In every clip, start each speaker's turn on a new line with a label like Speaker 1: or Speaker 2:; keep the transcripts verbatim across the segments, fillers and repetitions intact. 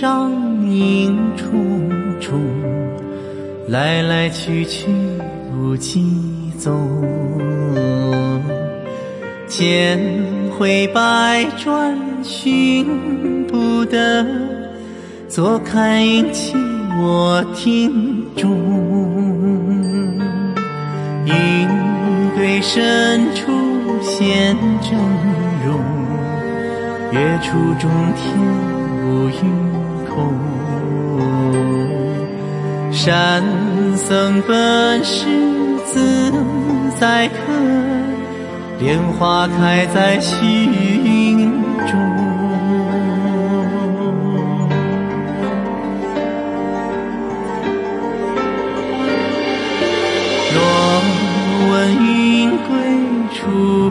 Speaker 1: 障影重重，来来去去无迹踪。千回百转寻不得，坐看云起我庭中。云对深处现真容，月出中天无云空。山僧本是自在客，莲花开在虚云中。若问云归处，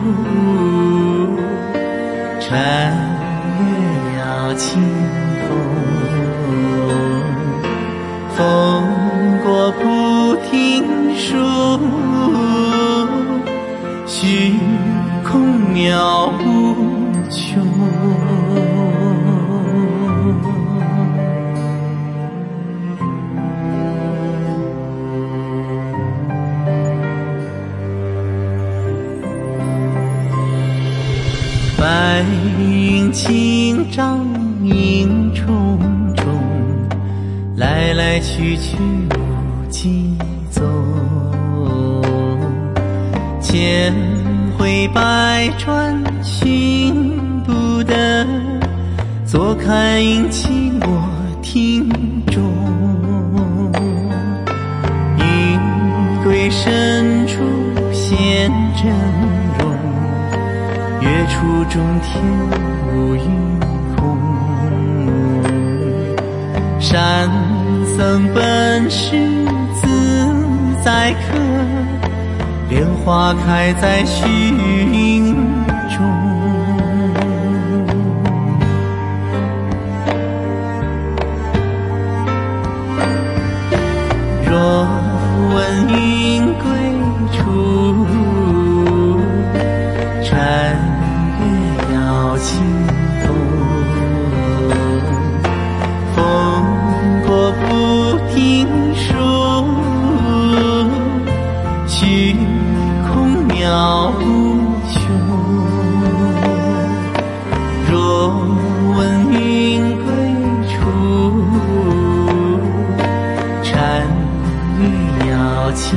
Speaker 1: 穿越要清风。风过菩提树，虚空渺无穷。白云轻障影重重，来来去去无迹踪。千回百转寻不得，坐看云起我庭中。云归深处现真容，月出中天无云空。山僧本是自在客，莲花开在虚云中。若问云归处，穿越要清风。风过菩提树，虚空渺无穷。若问云归处，穿越要清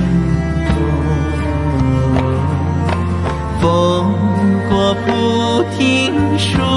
Speaker 1: 风。风过菩提树，